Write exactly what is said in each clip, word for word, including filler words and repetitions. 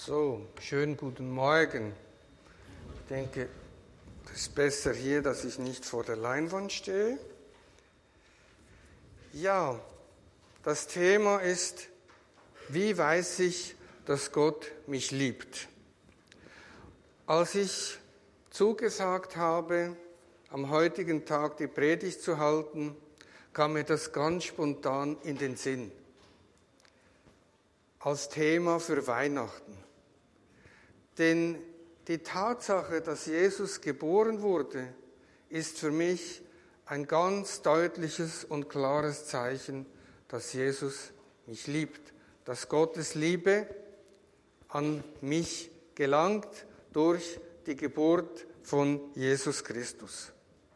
So, schönen guten Morgen. Ich denke, es ist besser hier, dass ich nicht vor der Leinwand stehe. Ja, das Thema ist, wie weiß ich, dass Gott mich liebt? Als ich zugesagt habe, am heutigen Tag die Predigt zu halten, kam mir das ganz spontan in den Sinn. Als Thema für Weihnachten. Denn die Tatsache, dass Jesus geboren wurde, ist für mich ein ganz deutliches und klares Zeichen, dass Jesus mich liebt, dass Gottes Liebe an mich gelangt durch die Geburt von Jesus Christus.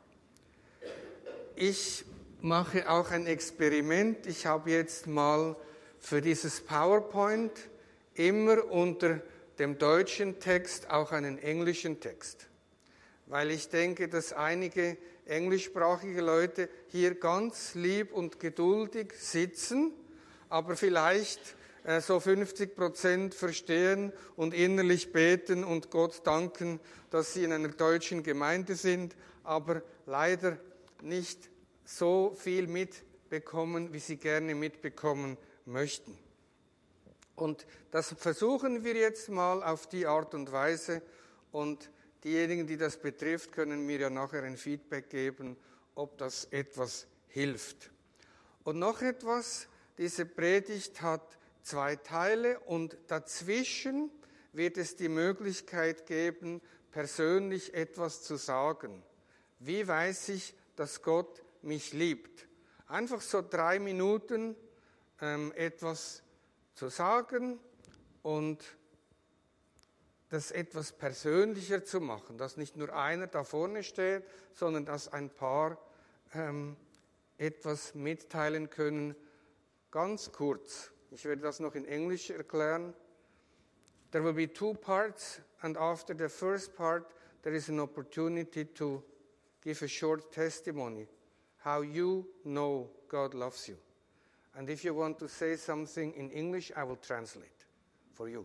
Ich mache auch ein Experiment. Ich habe jetzt mal für dieses PowerPoint immer unter dem deutschen Text auch einen englischen Text, weil ich denke, dass einige englischsprachige Leute hier ganz lieb und geduldig sitzen, aber vielleicht äh, so fünfzig Prozent verstehen und innerlich beten und Gott danken, dass sie in einer deutschen Gemeinde sind, aber leider nicht so viel mitbekommen, wie sie gerne mitbekommen möchten. Und das versuchen wir jetzt mal auf die Art und Weise, und diejenigen, die das betrifft, können mir ja nachher ein Feedback geben, ob das etwas hilft. Und noch etwas, diese Predigt hat zwei Teile und dazwischen wird es die Möglichkeit geben, persönlich etwas zu sagen. Wie weiß ich, dass Gott mich liebt? Einfach so drei Minuten ähm, etwas zu sagen und das etwas persönlicher zu machen, dass nicht nur einer da vorne steht, sondern dass ein paar ähm, etwas mitteilen können, ganz kurz. Ich werde das noch in Englisch erklären. There will be two parts, and after the first part there is an opportunity to give a short testimony, how you know God loves you. And if you want to say something in English, I will translate for you.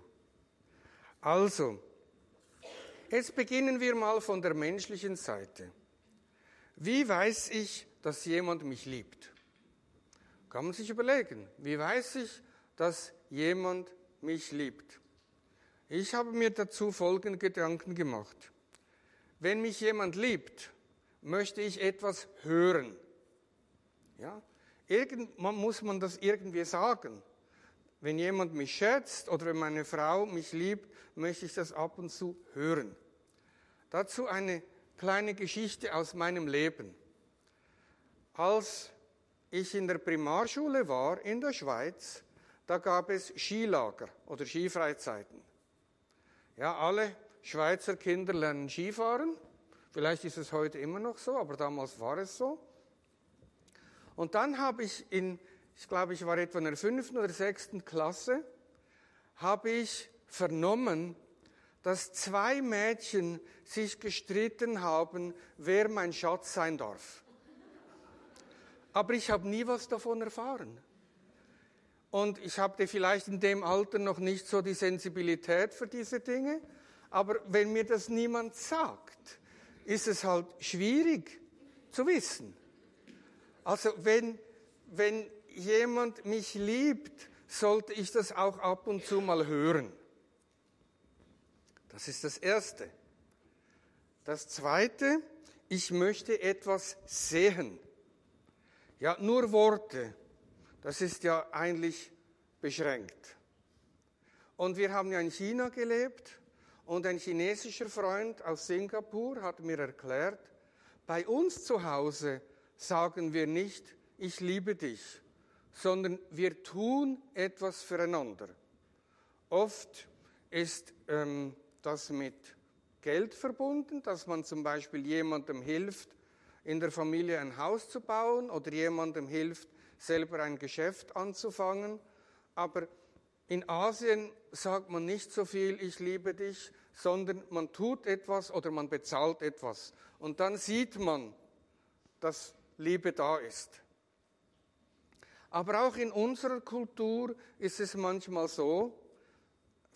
Also, jetzt beginnen wir mal von der menschlichen Seite. Wie weiß ich, dass jemand mich liebt? Kann man sich überlegen, wie weiß ich, dass jemand mich liebt? Ich habe mir dazu folgende Gedanken gemacht. Wenn mich jemand liebt, möchte ich etwas hören. Ja? Irgendwann muss man das irgendwie sagen. Wenn jemand mich schätzt oder wenn meine Frau mich liebt, möchte ich das ab und zu hören. Dazu eine kleine Geschichte aus meinem Leben. Als ich in der Primarschule war in der Schweiz, da gab es Skilager oder Skifreizeiten. Ja, alle Schweizer Kinder lernen Skifahren. Vielleicht ist es heute immer noch so, aber damals war es so. Und dann habe ich in, ich glaube, ich war etwa in der fünften oder sechsten Klasse, habe ich vernommen, dass zwei Mädchen sich gestritten haben, wer mein Schatz sein darf. Aber ich habe nie was davon erfahren. Und ich hatte vielleicht in dem Alter noch nicht so die Sensibilität für diese Dinge, aber wenn mir das niemand sagt, ist es halt schwierig zu wissen. Also wenn, wenn jemand mich liebt, sollte ich das auch ab und zu mal hören. Das ist das Erste. Das Zweite, ich möchte etwas sehen. Ja, nur Worte, das ist ja eigentlich beschränkt. Und wir haben ja in China gelebt und ein chinesischer Freund aus Singapur hat mir erklärt, bei uns zu Hause sagen wir nicht, ich liebe dich, sondern wir tun etwas füreinander. Oft ist ähm, das mit Geld verbunden, dass man zum Beispiel jemandem hilft, in der Familie ein Haus zu bauen oder jemandem hilft, selber ein Geschäft anzufangen. Aber in Asien sagt man nicht so viel, ich liebe dich, sondern man tut etwas oder man bezahlt etwas. Und dann sieht man, dass Liebe da ist. Aber auch in unserer Kultur ist es manchmal so,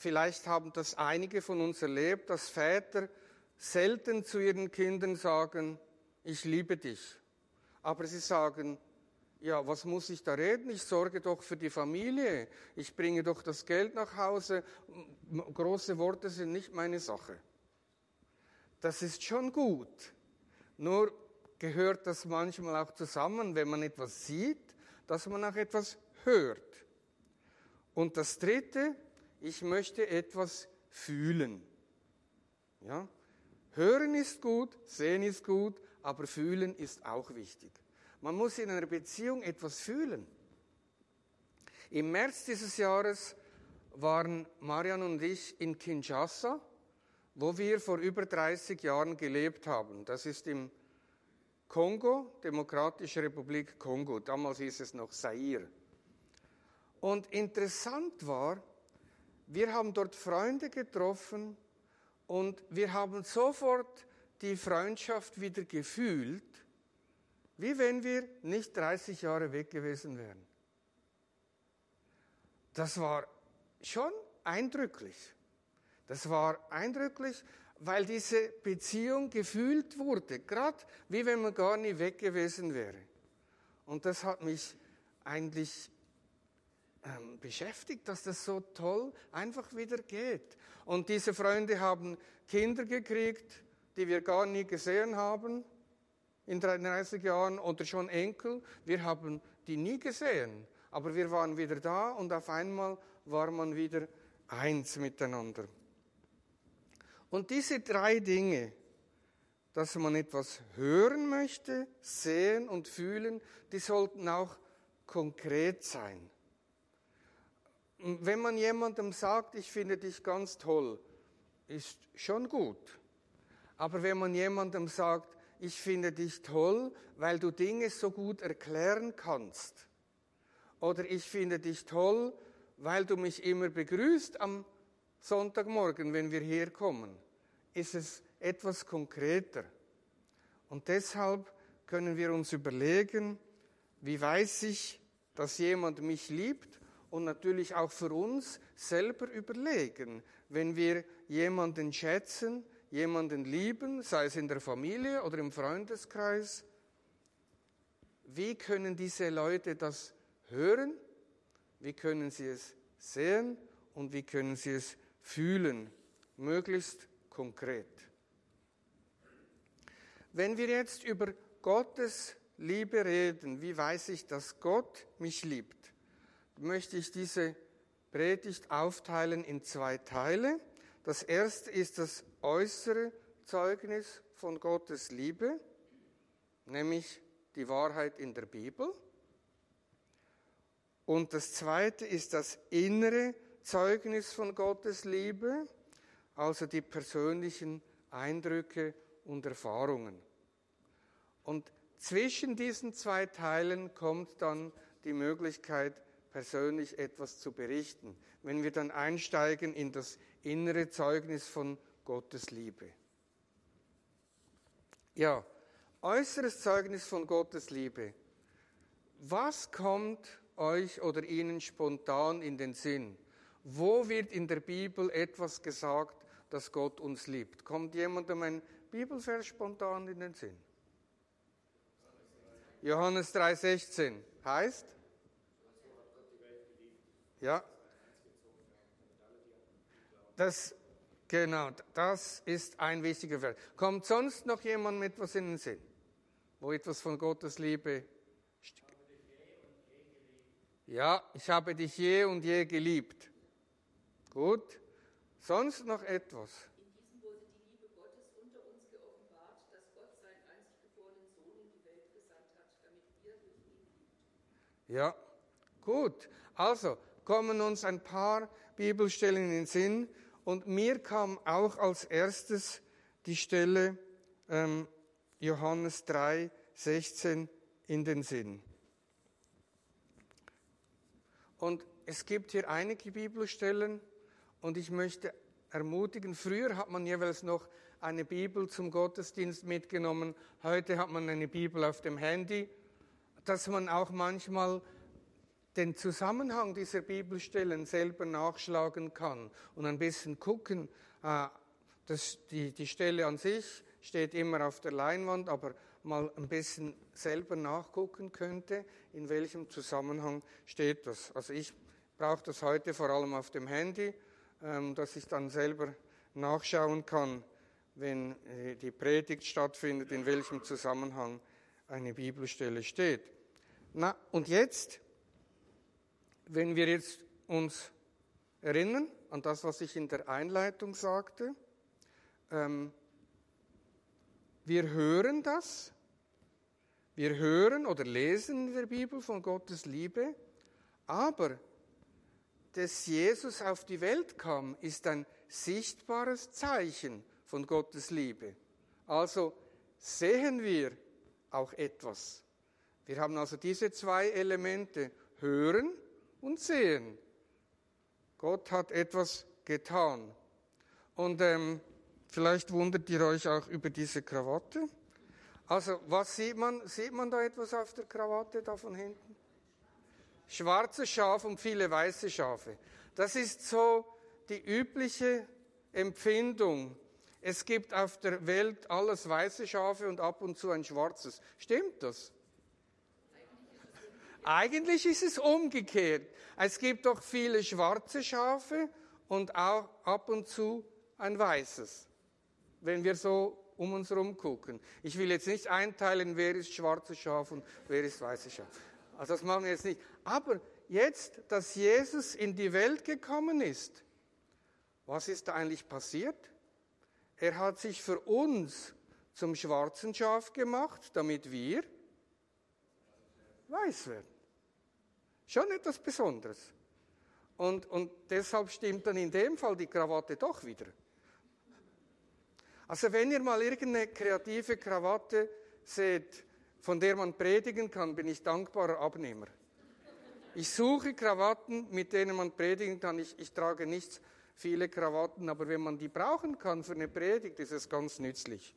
vielleicht haben das einige von uns erlebt, dass Väter selten zu ihren Kindern sagen, ich liebe dich. Aber sie sagen, ja, was muss ich da reden? Ich sorge doch für die Familie. Ich bringe doch das Geld nach Hause. Große Worte sind nicht meine Sache. Das ist schon gut. Nur gehört das manchmal auch zusammen, wenn man etwas sieht, dass man auch etwas hört. Und das Dritte, ich möchte etwas fühlen. Ja? Hören ist gut, sehen ist gut, aber fühlen ist auch wichtig. Man muss in einer Beziehung etwas fühlen. Im März dieses Jahres waren Marian und ich in Kinshasa, wo wir vor über dreißig Jahren gelebt haben. Das ist im Kongo, Demokratische Republik Kongo. Damals hieß es noch Zaire. Und interessant war, wir haben dort Freunde getroffen und wir haben sofort die Freundschaft wieder gefühlt, wie wenn wir nicht dreißig Jahre weg gewesen wären. Das war schon eindrücklich. Das war eindrücklich, weil diese Beziehung gefühlt wurde, gerade wie wenn man gar nie weg gewesen wäre. Und das hat mich eigentlich ähm, beschäftigt, dass das so toll einfach wieder geht. Und diese Freunde haben Kinder gekriegt, die wir gar nie gesehen haben in dreißig Jahren oder schon Enkel. Wir haben die nie gesehen, aber wir waren wieder da und auf einmal war man wieder eins miteinander. Und diese drei Dinge, dass man etwas hören möchte, sehen und fühlen, die sollten auch konkret sein. Wenn man jemandem sagt, ich finde dich ganz toll, ist schon gut. Aber wenn man jemandem sagt, ich finde dich toll, weil du Dinge so gut erklären kannst, oder ich finde dich toll, weil du mich immer begrüßt am Sonntagmorgen, wenn wir herkommen, ist es etwas konkreter. Und deshalb können wir uns überlegen, wie weiß ich, dass jemand mich liebt, und natürlich auch für uns selber überlegen, wenn wir jemanden schätzen, jemanden lieben, sei es in der Familie oder im Freundeskreis, wie können diese Leute das hören, wie können sie es sehen und wie können sie es fühlen, möglichst konkret. Wenn wir jetzt über Gottes Liebe reden, wie weiß ich, dass Gott mich liebt, möchte ich diese Predigt aufteilen in zwei Teile. Das erste ist das äußere Zeugnis von Gottes Liebe, nämlich die Wahrheit in der Bibel. Und das zweite ist das innere Zeugnis von Gottes Liebe, also die persönlichen Eindrücke und Erfahrungen. Und zwischen diesen zwei Teilen kommt dann die Möglichkeit, persönlich etwas zu berichten, wenn wir dann einsteigen in das innere Zeugnis von Gottes Liebe. Ja, äußeres Zeugnis von Gottes Liebe. Was kommt euch oder Ihnen spontan in den Sinn? Wo wird in der Bibel etwas gesagt, dass Gott uns liebt? Kommt jemandem ein Bibelvers spontan in den Sinn? Johannes drei sechzehn heißt? Ja, das, genau, das ist ein wichtiger Vers. Kommt sonst noch jemand mit etwas in den Sinn, wo etwas von Gottes Liebe steht? Ja, ich habe dich je und je geliebt. Gut. Sonst noch etwas? In diesem wurde die Liebe Gottes unter uns geoffenbart, dass Gott seinen einzig geborenen Sohn in die Welt gesandt hat, damit wir durch ihn lieben. Ja, gut. Also kommen uns ein paar Bibelstellen in den Sinn und mir kam auch als erstes die Stelle ähm, Johannes drei sechzehn in den Sinn. Und es gibt hier einige Bibelstellen und ich möchte ermutigen, früher hat man jeweils noch eine Bibel zum Gottesdienst mitgenommen, heute hat man eine Bibel auf dem Handy, dass man auch manchmal den Zusammenhang dieser Bibelstellen selber nachschlagen kann und ein bisschen gucken, äh, das, die, die Stelle an sich steht immer auf der Leinwand, aber mal ein bisschen selber nachgucken könnte, in welchem Zusammenhang steht das. Also ich brauche das heute vor allem auf dem Handy, ähm, dass ich dann selber nachschauen kann, wenn äh, die Predigt stattfindet, in welchem Zusammenhang eine Bibelstelle steht. Na, und jetzt, wenn wir jetzt uns erinnern an das, was ich in der Einleitung sagte, ähm, wir hören das, wir hören oder lesen in der Bibel von Gottes Liebe, aber dass Jesus auf die Welt kam, ist ein sichtbares Zeichen von Gottes Liebe. Also sehen wir auch etwas. Wir haben also diese zwei Elemente, hören und sehen. Gott hat etwas getan. Und ähm, vielleicht wundert ihr euch auch über diese Krawatte. Also was sieht man? Sieht man da etwas auf der Krawatte da von hinten? Schwarze Schafe und viele weiße Schafe. Das ist so die übliche Empfindung. Es gibt auf der Welt alles weiße Schafe und ab und zu ein schwarzes. Stimmt das? Eigentlich ist es umgekehrt. Es gibt doch viele schwarze Schafe und auch ab und zu ein weißes, wenn wir so um uns herum gucken. Ich will jetzt nicht einteilen, wer ist schwarzes Schaf und wer ist weißes Schaf. Also das machen wir jetzt nicht. Aber jetzt, dass Jesus in die Welt gekommen ist, was ist da eigentlich passiert? Er hat sich für uns zum schwarzen Schaf gemacht, damit wir weiß werden. Schon etwas Besonderes. Und, und deshalb stimmt dann in dem Fall die Krawatte doch wieder. Also wenn ihr mal irgendeine kreative Krawatte seht, von der man predigen kann, bin ich dankbarer Abnehmer. Ich suche Krawatten, mit denen man predigen kann. Ich, ich trage nicht viele Krawatten, aber wenn man die brauchen kann für eine Predigt, ist es ganz nützlich.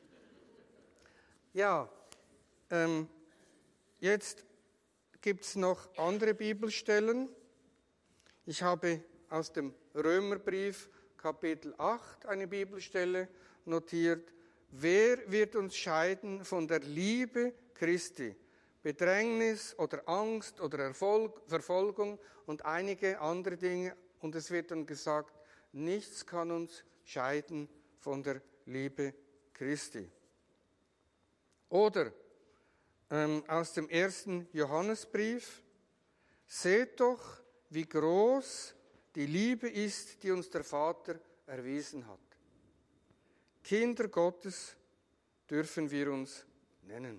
Ja, ähm, jetzt gibt es noch andere Bibelstellen. Ich habe aus dem Römerbrief Kapitel acht eine Bibelstelle notiert. Wer wird uns scheiden von der Liebe Christi? Bedrängnis oder Angst oder Erfolg, Verfolgung und einige andere Dinge. Und es wird dann gesagt, nichts kann uns scheiden von der Liebe Christi. Oder ähm, aus dem ersten Johannesbrief, seht doch, wie groß die Liebe ist, die uns der Vater erwiesen hat. Kinder Gottes dürfen wir uns nennen.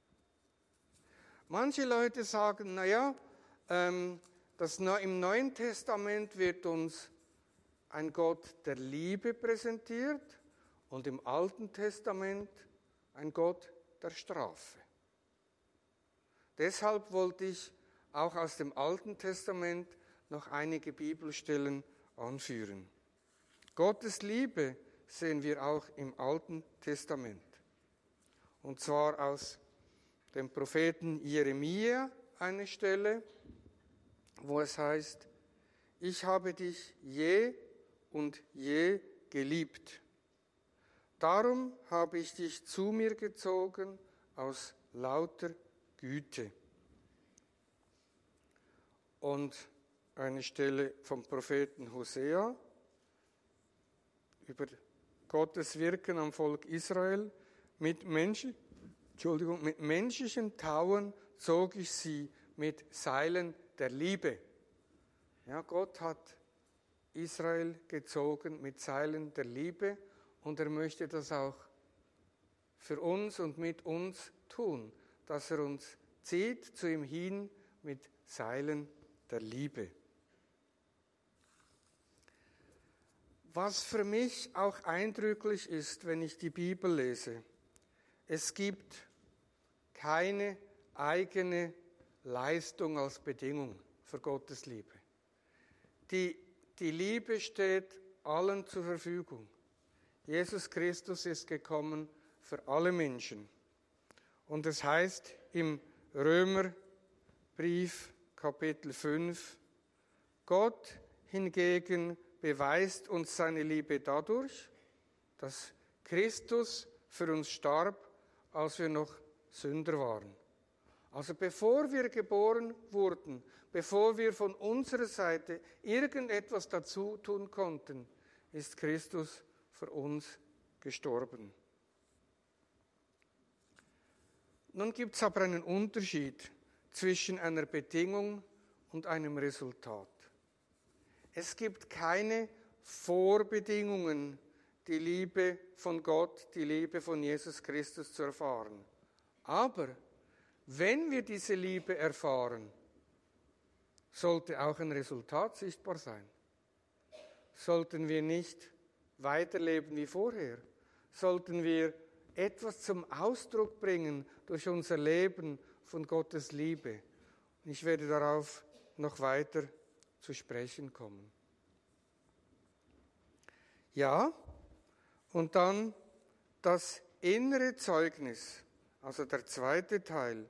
Manche Leute sagen, naja, ähm, das im Neuen Testament wird uns ein Gott der Liebe präsentiert und im Alten Testament ein Gott der Strafe. Deshalb wollte ich auch aus dem Alten Testament noch einige Bibelstellen anführen. Gottes Liebe sehen wir auch im Alten Testament. Und zwar aus dem Propheten Jeremia eine Stelle, wo es heißt, ich habe dich je und je geliebt. Darum habe ich dich zu mir gezogen aus lauter Güte. Und eine Stelle vom Propheten Hosea über Gottes Wirken am Volk Israel. Mit, Menschen, Entschuldigung, mit menschlichen Tauen zog ich sie mit Seilen der Liebe. Ja, Gott hat Israel gezogen mit Seilen der Liebe und er möchte das auch für uns und mit uns tun, dass er uns zieht zu ihm hin mit Seilen der Liebe. Was für mich auch eindrücklich ist, wenn ich die Bibel lese, es gibt keine eigene Leistung als Bedingung für Gottes Liebe. Die, die Liebe steht allen zur Verfügung. Jesus Christus ist gekommen für alle Menschen. Und es heißt im Römerbrief Kapitel fünf. Gott hingegen beweist uns seine Liebe dadurch, dass Christus für uns starb, als wir noch Sünder waren. Also bevor wir geboren wurden, bevor wir von unserer Seite irgendetwas dazu tun konnten, ist Christus für uns gestorben. Nun gibt es aber einen Unterschied zwischen einer Bedingung und einem Resultat. Es gibt keine Vorbedingungen, die Liebe von Gott, die Liebe von Jesus Christus zu erfahren. Aber wenn wir diese Liebe erfahren, sollte auch ein Resultat sichtbar sein. Sollten wir nicht weiterleben wie vorher? Sollten wir etwas zum Ausdruck bringen durch unser Leben von Gottes Liebe? Ich werde darauf noch weiter zu sprechen kommen. Ja, und dann das innere Zeugnis, also der zweite Teil.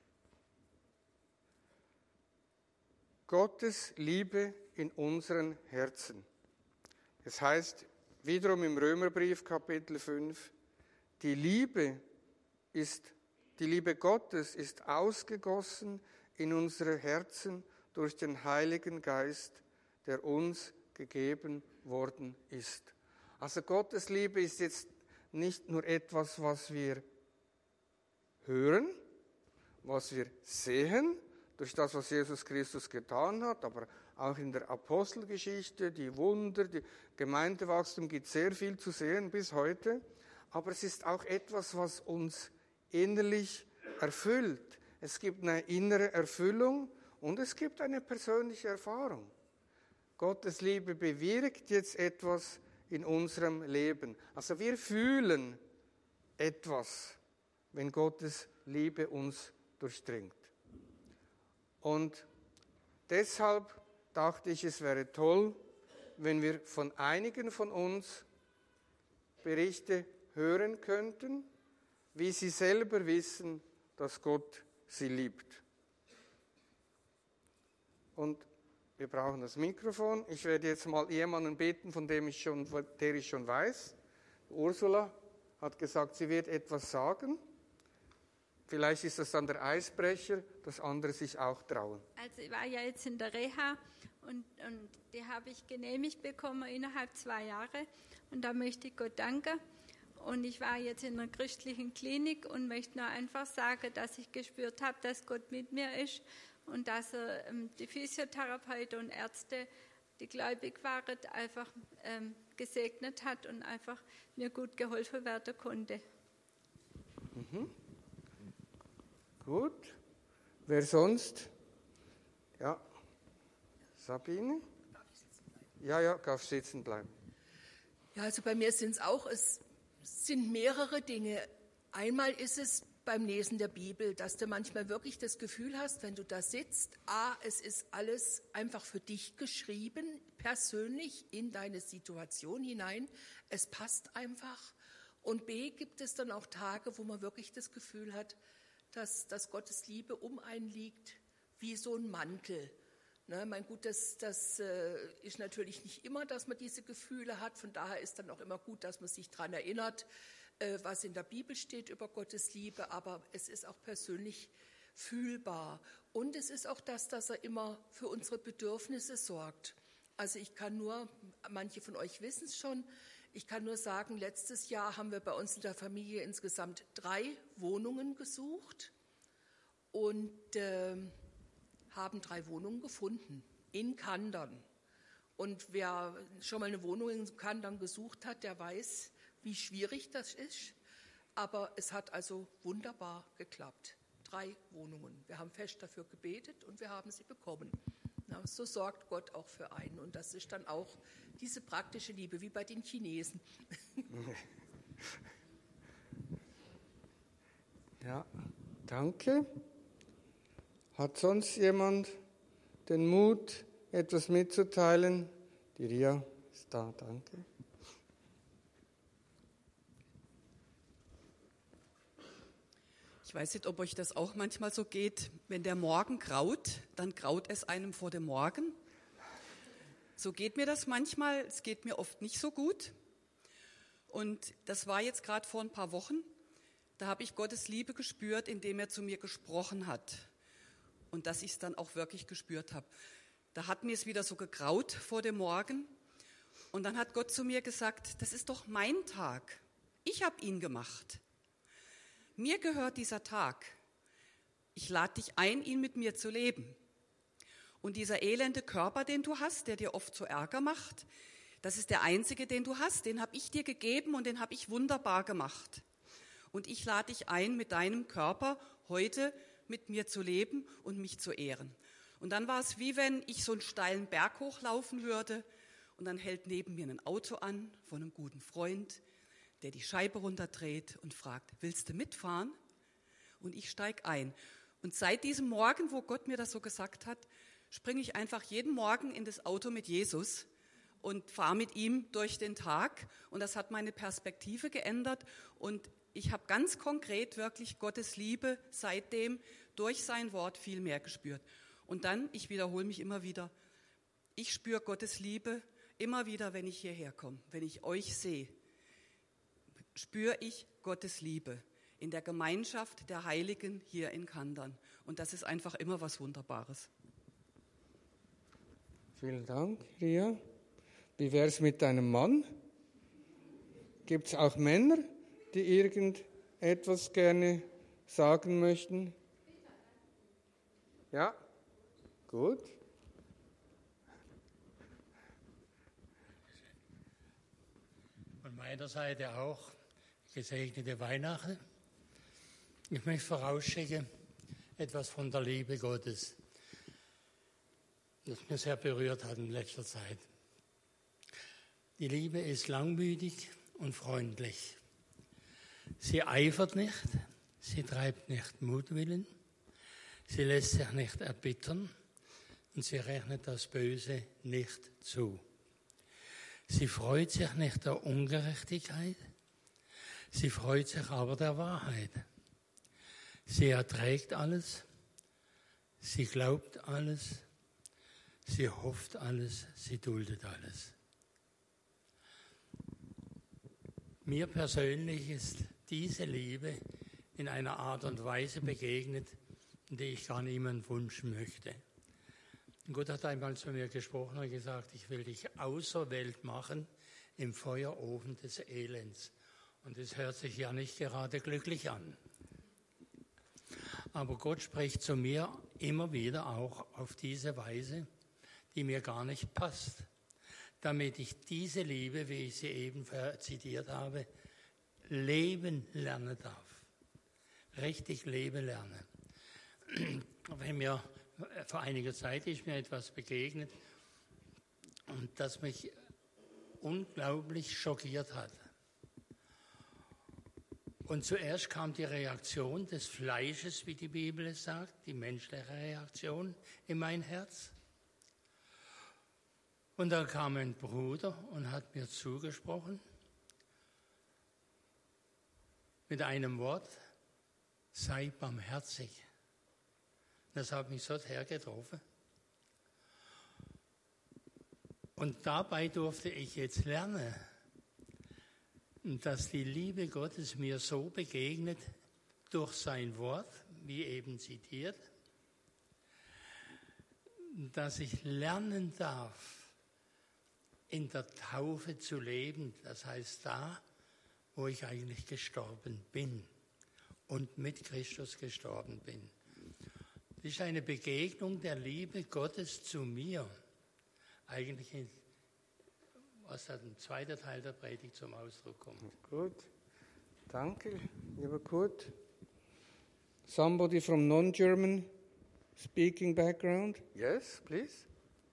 Gottes Liebe in unseren Herzen. Es heißt wiederum im Römerbrief Kapitel fünf, die Liebe ist, die Liebe Gottes ist ausgegossen in unsere Herzen durch den Heiligen Geist, der uns gegeben worden ist. Also Gottes Liebe ist jetzt nicht nur etwas, was wir hören, was wir sehen, durch das, was Jesus Christus getan hat, aber auch in der Apostelgeschichte, die Wunder, die Gemeindewachstum, gibt sehr viel zu sehen bis heute. Aber es ist auch etwas, was uns innerlich erfüllt. Es gibt eine innere Erfüllung und es gibt eine persönliche Erfahrung. Gottes Liebe bewirkt jetzt etwas in unserem Leben. Also wir fühlen etwas, wenn Gottes Liebe uns durchdringt. Und deshalb dachte ich, es wäre toll, wenn wir von einigen von uns Berichte hören könnten, wie sie selber wissen, dass Gott sie liebt. Und wir brauchen das Mikrofon. Ich werde jetzt mal jemanden bitten, von dem ich schon, der ich schon weiß. Ursula hat gesagt, sie wird etwas sagen. Vielleicht ist das dann der Eisbrecher, dass andere sich auch trauen. Also ich war ja jetzt in der Reha und, und die habe ich genehmigt bekommen innerhalb zwei Jahre. Und da möchte ich Gott danken. Und ich war jetzt in einer christlichen Klinik und möchte nur einfach sagen, dass ich gespürt habe, dass Gott mit mir ist und dass er ähm, die Physiotherapeuten und Ärzte, die gläubig waren, einfach ähm, gesegnet hat und einfach mir gut geholfen werden konnte. Mhm. Gut. Wer sonst? Ja. Sabine? Darf ich sitzen bleiben? Ja, ja, darf sitzen bleiben. Ja, also bei mir sind es auch, es sind mehrere Dinge. Einmal ist es beim Lesen der Bibel, dass du manchmal wirklich das Gefühl hast, wenn du da sitzt, a, es ist alles einfach für dich geschrieben, persönlich in deine Situation hinein. Es passt einfach. Und b, gibt es dann auch Tage, wo man wirklich das Gefühl hat, dass, dass Gottes Liebe um einen liegt, wie so ein Mantel. Ne, mein gut, das, das äh, ist natürlich nicht immer, dass man diese Gefühle hat. Von daher ist dann auch immer gut, dass man sich daran erinnert, äh, was in der Bibel steht über Gottes Liebe. Aber es ist auch persönlich fühlbar. Und es ist auch das, dass er immer für unsere Bedürfnisse sorgt. Also ich kann nur, manche von euch wissen es schon, ich kann nur sagen, letztes Jahr haben wir bei uns in der Familie insgesamt drei Wohnungen gesucht und äh, haben drei Wohnungen gefunden in Kandern. Und wer schon mal eine Wohnung in Kandern gesucht hat, der weiß, wie schwierig das ist. Aber es hat also wunderbar geklappt. Drei Wohnungen. Wir haben fest dafür gebetet und wir haben sie bekommen. Na, so sorgt Gott auch für einen. Und das ist dann auch diese praktische Liebe, wie bei den Chinesen. Ja, danke. Hat sonst jemand den Mut, etwas mitzuteilen? Die Ria ist da, danke. Ich weiß nicht, ob euch das auch manchmal so geht. Wenn der Morgen graut, dann graut es einem vor dem Morgen. So geht mir das manchmal. Es geht mir oft nicht so gut. Und das war jetzt gerade vor ein paar Wochen. Da habe ich Gottes Liebe gespürt, indem er zu mir gesprochen hat. Und dass ich es dann auch wirklich gespürt habe. Da hat mir es wieder so gegraut vor dem Morgen. Und dann hat Gott zu mir gesagt, das ist doch mein Tag. Ich habe ihn gemacht. Mir gehört dieser Tag. Ich lade dich ein, ihn mit mir zu leben. Und dieser elende Körper, den du hast, der dir oft so Ärger macht, das ist der einzige, den du hast. Den habe ich dir gegeben und den habe ich wunderbar gemacht. Und ich lade dich ein, mit deinem Körper heute mit mir zu leben und mich zu ehren. Und dann war es wie wenn ich so einen steilen Berg hochlaufen würde und dann hält neben mir ein Auto an von einem guten Freund, der die Scheibe runterdreht und fragt, willst du mitfahren? Und ich steige ein. Und seit diesem Morgen, wo Gott mir das so gesagt hat, springe ich einfach jeden Morgen in das Auto mit Jesus und fahre mit ihm durch den Tag. Und das hat meine Perspektive geändert. Und ich habe ganz konkret wirklich Gottes Liebe seitdem durch sein Wort viel mehr gespürt. Und dann, ich wiederhole mich immer wieder, ich spüre Gottes Liebe immer wieder, wenn ich hierher komme, wenn ich euch sehe. Spüre ich Gottes Liebe in der Gemeinschaft der Heiligen hier in Kandern. Und das ist einfach immer was Wunderbares. Vielen Dank, Ria. Wie wäre es mit deinem Mann? Gibt es auch Männer, die irgendetwas gerne sagen möchten? Ja, gut. Von meiner Seite auch gesegnete Weihnachten. Ich möchte vorausschicken, etwas von der Liebe Gottes, das mich sehr berührt hat in letzter Zeit. Die Liebe ist langmütig und freundlich. Sie eifert nicht, sie treibt nicht Mutwillen, sie lässt sich nicht erbittern und sie rechnet das Böse nicht zu. Sie freut sich nicht der Ungerechtigkeit, sie freut sich aber der Wahrheit. Sie erträgt alles, sie glaubt alles, sie hofft alles, sie duldet alles. Mir persönlich ist diese Liebe in einer Art und Weise begegnet, die ich gar niemandem wünschen möchte. Gott hat einmal zu mir gesprochen und gesagt, ich will dich auserwählt machen im Feuerofen des Elends. Und das hört sich ja nicht gerade glücklich an. Aber Gott spricht zu mir immer wieder auch auf diese Weise, die mir gar nicht passt, damit ich diese Liebe, wie ich sie eben zitiert habe, leben lernen darf. Richtig leben lernen. Wenn mir vor einiger Zeit ist mir etwas begegnet und das mich unglaublich schockiert hat. Und zuerst kam die Reaktion des Fleisches, wie die Bibel es sagt, die menschliche Reaktion in mein Herz. Und da kam ein Bruder und hat mir zugesprochen mit einem Wort, sei barmherzig. Das hat mich so hergetroffen. Und dabei durfte ich jetzt lernen, dass die Liebe Gottes mir so begegnet durch sein Wort, wie eben zitiert, dass ich lernen darf, in der Taufe zu leben, das heißt da, wo ich eigentlich gestorben bin und mit Christus gestorben bin. Das ist eine Begegnung der Liebe Gottes zu mir, eigentlich in, was da im zweiten Teil der Predigt zum Ausdruck kommt. Gut, danke, lieber Kurt. Somebody from non-German speaking background? Yes, please.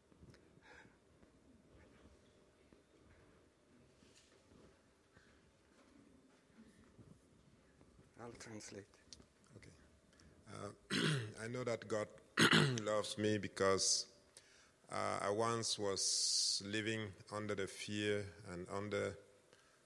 I'll translate. Okay. Uh, I know that God loves me because uh, I once was living under the fear and under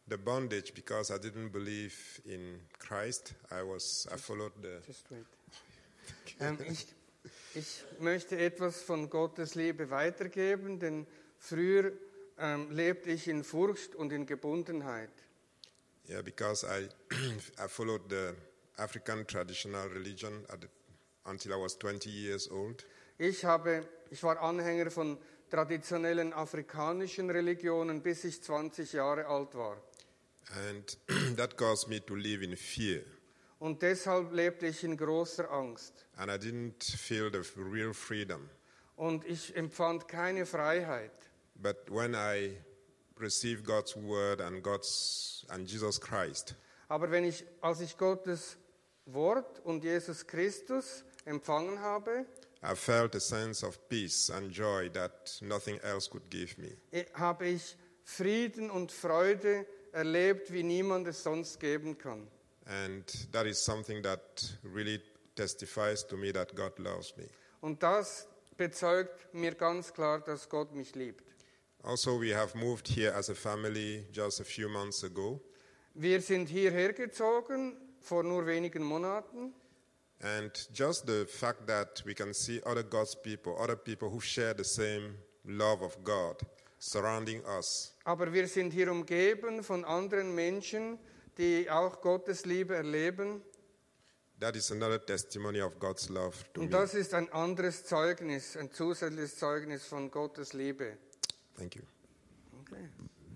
the bondage because I didn't believe in Christ. I was I followed the Just wait. Ähm, ich, ich möchte etwas von Gottes Liebe weitergeben, denn früher ähm, lebte ich in Furcht und in Gebundenheit. yeah because I I followed the African traditional religion at the, until I was twenty years old. Ich, habe, ich war Anhänger von traditionellen afrikanischen Religionen, bis ich zwanzig Jahre alt war. And that caused me to live in fear. Und deshalb lebte ich in großer Angst. And I didn't feel the real freedom. Und ich empfand keine Freiheit. But when I received God's word and God's and Jesus Christ, Aber wenn ich, als ich Gottes Wort und Jesus Christus empfangen habe, I felt a sense of peace and joy that nothing else could give me. habe ich Frieden und Freude erlebt, wie niemand es sonst geben kann. And that is something that really testifies to me that God loves me. Und das bezeugt mir ganz klar, dass Gott mich liebt. Also, we have moved here as a family just a few months ago. Wir sind hierher gezogen vor nur wenigen Monaten. And just the fact that we can see other God's people, other people who share the same love of God surrounding us, Aber wir sind hier umgeben von anderen Menschen, die auch Gottes Liebe erleben. that is another testimony of God's love to Und me. das ist ein anderes Zeugnis, ein zusätzliches Zeugnis von Gottes Liebe. Thank you. Okay.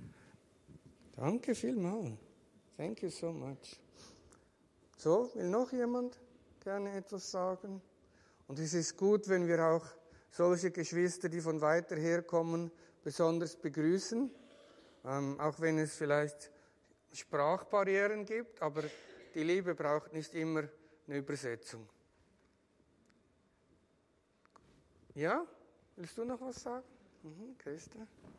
Danke vielmals. Thank you so much. So, will noch jemand gerne etwas sagen? Und es ist gut, wenn wir auch solche Geschwister, die von weiter her kommen, besonders begrüßen. Ähm, auch wenn es vielleicht Sprachbarrieren gibt, aber die Liebe braucht nicht immer eine Übersetzung. Ja? Willst du noch was sagen? Mhm, Christa?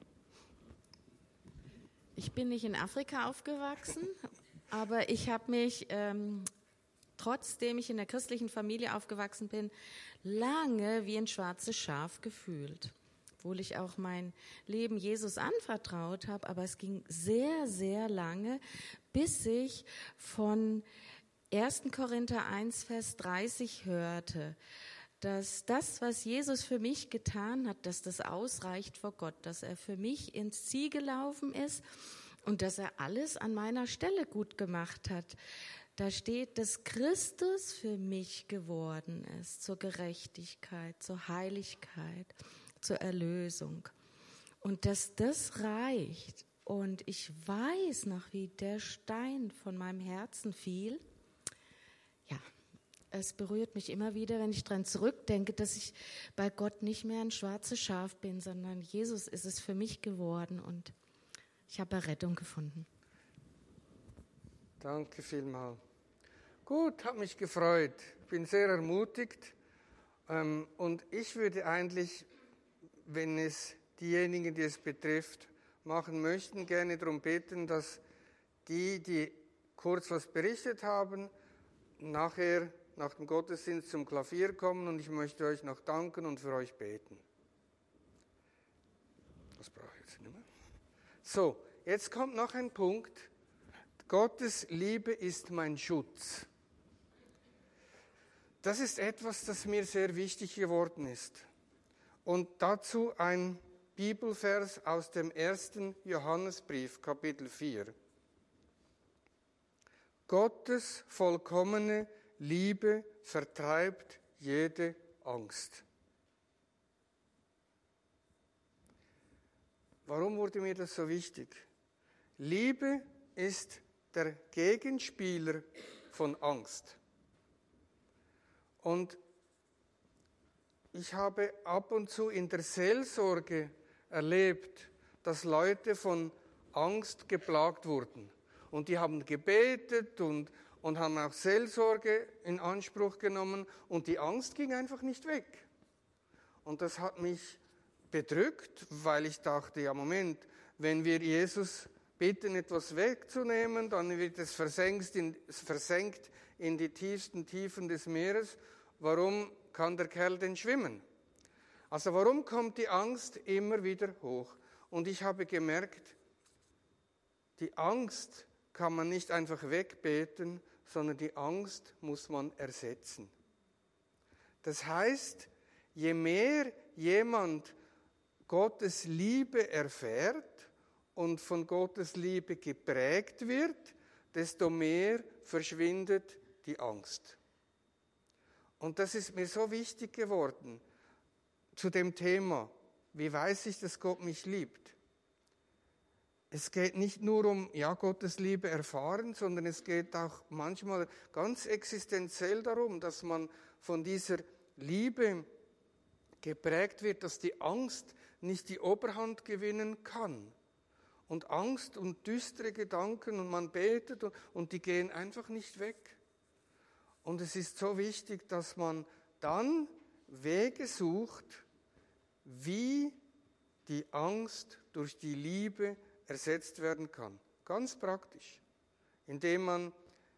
Ich bin nicht in Afrika aufgewachsen, aber ich habe mich, ähm, trotzdem ich in der christlichen Familie aufgewachsen bin, lange wie ein schwarzes Schaf gefühlt. Obwohl ich auch mein Leben Jesus anvertraut habe, aber es ging sehr, sehr lange, bis ich von erster Korinther eins, Vers dreißig hörte, dass das, was Jesus für mich getan hat, dass das ausreicht vor Gott, dass er für mich ins Ziel gelaufen ist und dass er alles an meiner Stelle gut gemacht hat. Da steht, dass Christus für mich geworden ist, zur Gerechtigkeit, zur Heiligkeit, zur Erlösung. Und dass das reicht. Und ich weiß noch, wie der Stein von meinem Herzen fiel. Ja, es berührt mich immer wieder, wenn ich daran zurückdenke, dass ich bei Gott nicht mehr ein schwarzes Schaf bin, sondern Jesus ist es für mich geworden und ich habe Errettung gefunden. Danke vielmals. Gut, hat mich gefreut. Ich bin sehr ermutigt. Ähm, und ich würde eigentlich, wenn es diejenigen, die es betrifft, machen möchten, gerne darum bitten, dass die, die kurz was berichtet haben, nachher nach dem Gottesdienst zum Klavier kommen und ich möchte euch noch danken und für euch beten. Das brauche ich jetzt nicht mehr. So, jetzt kommt noch ein Punkt. Gottes Liebe ist mein Schutz. Das ist etwas, das mir sehr wichtig geworden ist. Und dazu ein Bibelvers aus dem ersten Johannesbrief, Kapitel vier. Gottes vollkommene Liebe vertreibt jede Angst. Warum wurde mir das so wichtig? Liebe ist der Gegenspieler von Angst. Und ich habe ab und zu in der Seelsorge erlebt, dass Leute von Angst geplagt wurden. Und die haben gebetet und, und haben auch Seelsorge in Anspruch genommen und die Angst ging einfach nicht weg. Und das hat mich bedrückt, weil ich dachte, ja Moment, wenn wir Jesus bitten, etwas wegzunehmen, dann wird es versenkt in, versenkt in die tiefsten Tiefen des Meeres. Warum kann der Kerl denn schwimmen? Also warum kommt die Angst immer wieder hoch? Und ich habe gemerkt, die Angst kann man nicht einfach wegbeten, sondern die Angst muss man ersetzen. Das heißt, je mehr jemand Gottes Liebe erfährt und von Gottes Liebe geprägt wird, desto mehr verschwindet die Angst. Und das ist mir so wichtig geworden zu dem Thema, wie weiß ich, dass Gott mich liebt? Es geht nicht nur um, ja, Gottes Liebe erfahren, sondern es geht auch manchmal ganz existenziell darum, dass man von dieser Liebe geprägt wird, dass die Angst nicht die Oberhand gewinnen kann. Und Angst und düstere Gedanken und man betet und, und die gehen einfach nicht weg. Und es ist so wichtig, dass man dann Wege sucht, wie die Angst durch die Liebe ersetzt werden kann. Ganz praktisch. Indem man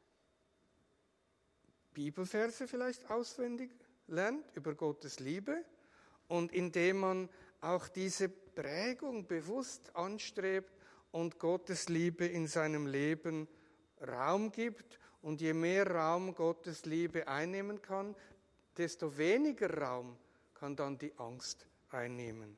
Bibelverse vielleicht auswendig lernt über Gottes Liebe und indem man auch diese Prägung bewusst anstrebt und Gottes Liebe in seinem Leben Raum gibt. Und je mehr Raum Gottes Liebe einnehmen kann, desto weniger Raum kann dann die Angst einnehmen.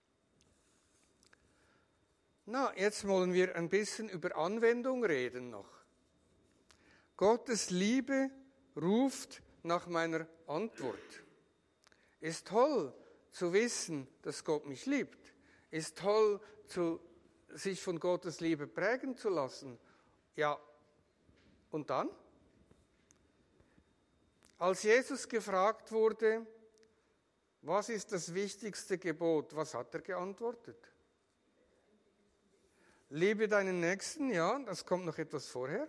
Na, jetzt wollen wir ein bisschen über Anwendung reden noch. Gottes Liebe ruft nach meiner Antwort. Ist toll zu wissen, dass Gott mich liebt. Ist toll, zu, sich von Gottes Liebe prägen zu lassen. Ja, und dann? Als Jesus gefragt wurde, was ist das wichtigste Gebot, was hat er geantwortet? Liebe deinen Nächsten, ja, das kommt noch etwas vorher.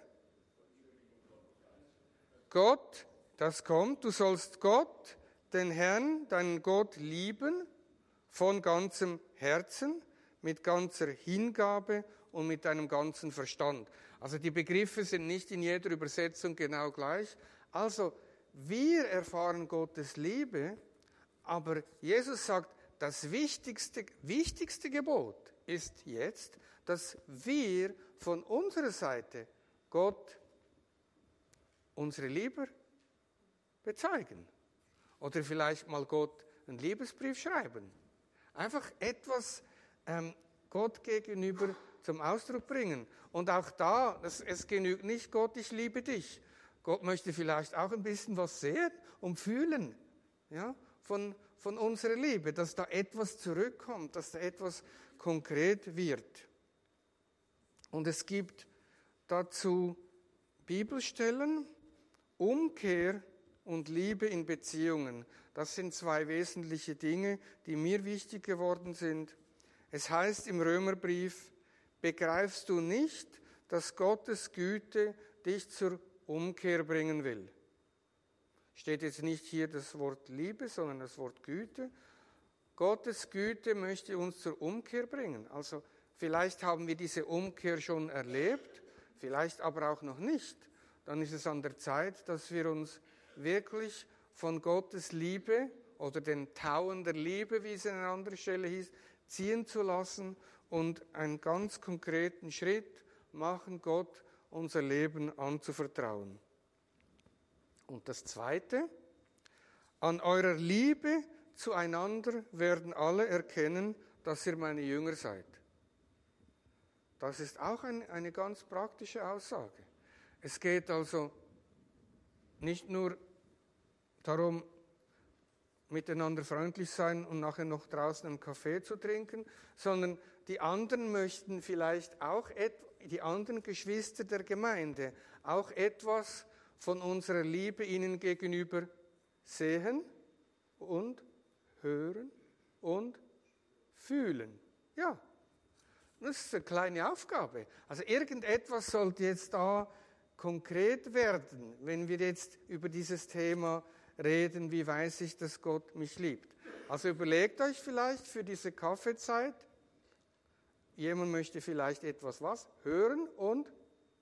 Gott, das kommt, du sollst Gott, den Herrn, deinen Gott lieben, von ganzem Herzen, mit ganzer Hingabe und mit deinem ganzen Verstand. Also die Begriffe sind nicht in jeder Übersetzung genau gleich. Also wir erfahren Gottes Liebe, aber Jesus sagt, das wichtigste, wichtigste Gebot ist jetzt, dass wir von unserer Seite Gott unsere Liebe bezeugen. Oder vielleicht mal Gott einen Liebesbrief schreiben. Einfach etwas ähm, Gott gegenüber zum Ausdruck bringen. Und auch da, das, es genügt nicht, Gott, ich liebe dich. Gott möchte vielleicht auch ein bisschen was sehen und fühlen, ja, von, von unserer Liebe, dass da etwas zurückkommt, dass da etwas konkret wird. Und es gibt dazu Bibelstellen, Umkehr und Liebe in Beziehungen. Das sind zwei wesentliche Dinge, die mir wichtig geworden sind. Es heißt im Römerbrief, begreifst du nicht, dass Gottes Güte dich zur Umkehr bringen will? Steht jetzt nicht hier das Wort Liebe, sondern das Wort Güte. Gottes Güte möchte uns zur Umkehr bringen. Also vielleicht haben wir diese Umkehr schon erlebt, vielleicht aber auch noch nicht. Dann ist es an der Zeit, dass wir uns wirklich von Gottes Liebe oder den Tauen der Liebe, wie es an einer anderen Stelle hieß, ziehen zu lassen und einen ganz konkreten Schritt machen, Gott unser Leben anzuvertrauen. Und das Zweite, an eurer Liebe zueinander werden alle erkennen, dass ihr meine Jünger seid. Das ist auch ein, eine ganz praktische Aussage. Es geht also nicht nur darum, miteinander freundlich sein und nachher noch draußen einen Kaffee zu trinken, sondern die anderen möchten vielleicht auch, et- die anderen Geschwister der Gemeinde, auch etwas von unserer Liebe ihnen gegenüber sehen und hören und fühlen. Ja, das ist eine kleine Aufgabe. Also irgendetwas sollte jetzt da konkret werden, wenn wir jetzt über dieses Thema reden, wie weiß ich, dass Gott mich liebt. Also überlegt euch vielleicht für diese Kaffeezeit, jemand möchte vielleicht etwas was? Hören und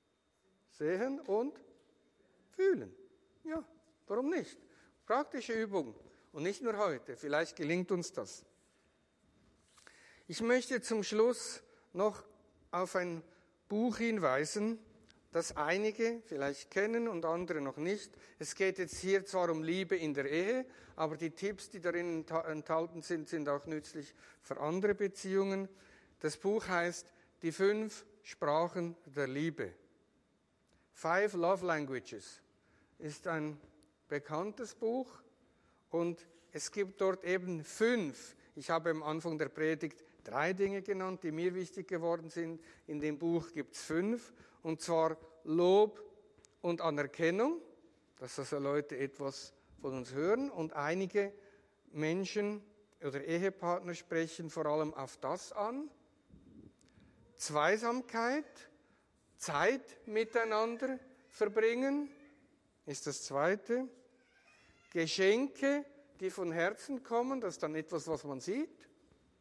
sehen und fühlen. Ja, warum nicht? Praktische Übung. Und nicht nur heute, vielleicht gelingt uns das. Ich möchte zum Schluss noch auf ein Buch hinweisen, das einige vielleicht kennen und andere noch nicht. Es geht jetzt hier zwar um Liebe in der Ehe, aber die Tipps, die darin enthalten sind, sind auch nützlich für andere Beziehungen. Das Buch heißt Die fünf Sprachen der Liebe. Five Love Languages ist ein bekanntes Buch und es gibt dort eben fünf. Ich habe am Anfang der Predigt drei Dinge genannt, die mir wichtig geworden sind. In dem Buch gibt es fünf, und zwar Lob und Anerkennung, dass also Leute etwas von uns hören, und einige Menschen oder Ehepartner sprechen vor allem auf das an. Zweisamkeit, Zeit miteinander verbringen, ist das Zweite. Geschenke, die von Herzen kommen, das ist dann etwas, was man sieht.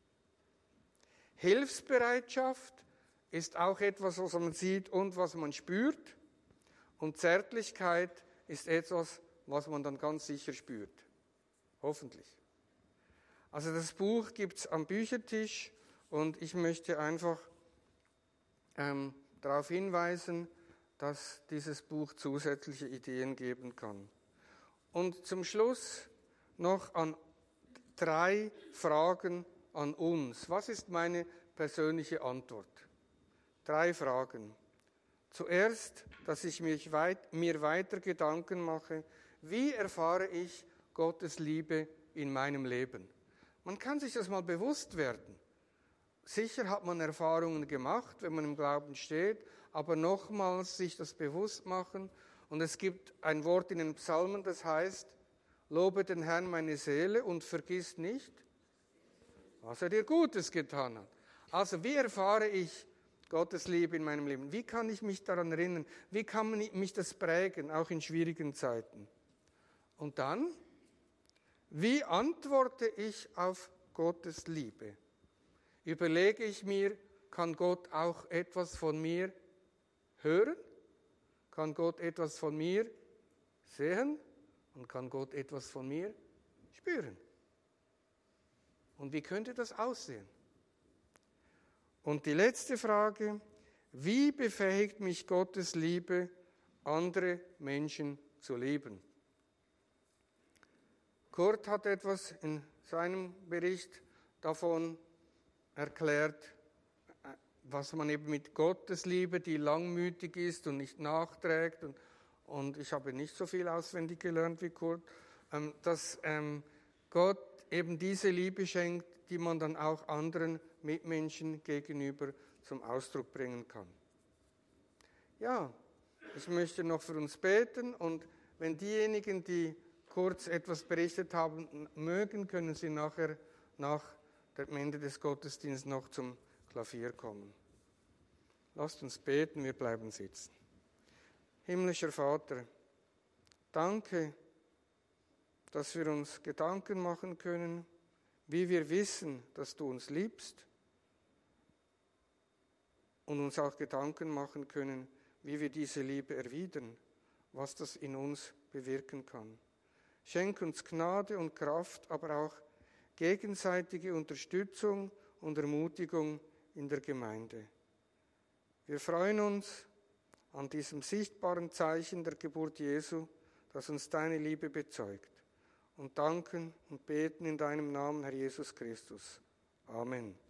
Hilfsbereitschaft ist auch etwas, was man sieht und was man spürt. Und Zärtlichkeit ist etwas, was man dann ganz sicher spürt. Hoffentlich. Also das Buch gibt es am Büchertisch und ich möchte einfach ähm, darauf hinweisen, dass dieses Buch zusätzliche Ideen geben kann. Und zum Schluss noch an drei Fragen an uns. Was ist meine persönliche Antwort? Drei Fragen. Zuerst, dass ich mich weit, mir weiter Gedanken mache, wie erfahre ich Gottes Liebe in meinem Leben? Man kann sich das mal bewusst werden. Sicher hat man Erfahrungen gemacht, wenn man im Glauben steht, aber nochmals sich das bewusst machen. Und es gibt ein Wort in den Psalmen, das heißt, lobe den Herrn meine Seele und vergiss nicht, was er dir Gutes getan hat. Also wie erfahre ich Gottes Liebe in meinem Leben? Wie kann ich mich daran erinnern? Wie kann mich das prägen, auch in schwierigen Zeiten? Und dann, wie antworte ich auf Gottes Liebe? Überlege ich mir, kann Gott auch etwas von mir hören? Kann Gott etwas von mir sehen? Und kann Gott etwas von mir spüren? Und wie könnte das aussehen? Und die letzte Frage, wie befähigt mich Gottes Liebe, andere Menschen zu lieben? Kurt hat etwas in seinem Bericht davon erklärt, was man eben mit Gottes Liebe, die langmütig ist und nicht nachträgt, und, und ich habe nicht so viel auswendig gelernt wie Kurt, ähm, dass ähm, Gott eben diese Liebe schenkt, die man dann auch anderen Mitmenschen gegenüber zum Ausdruck bringen kann. Ja, ich möchte noch für uns beten, und wenn diejenigen, die kurz etwas berichtet haben, mögen, können sie nachher nach dem Ende des Gottesdienstes noch zum Klavier kommen. Lasst uns beten, wir bleiben sitzen. Himmlischer Vater, danke, dass wir uns Gedanken machen können, wie wir wissen, dass du uns liebst, und uns auch Gedanken machen können, wie wir diese Liebe erwidern, was das in uns bewirken kann. Schenk uns Gnade und Kraft, aber auch gegenseitige Unterstützung und Ermutigung in der Gemeinde. Wir freuen uns an diesem sichtbaren Zeichen der Geburt Jesu, das uns deine Liebe bezeugt, und danken und beten in deinem Namen, Herr Jesus Christus. Amen.